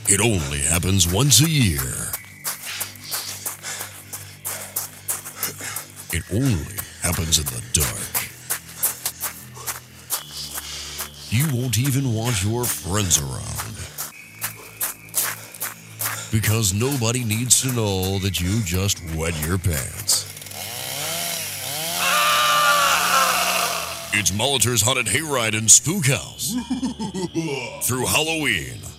It only happens once a year. It only happens in the dark. You won't even want your friends around. Because nobody needs to know that you just wet your pants. It's Molitor's Haunted Hayride in Spook House. Through Halloween.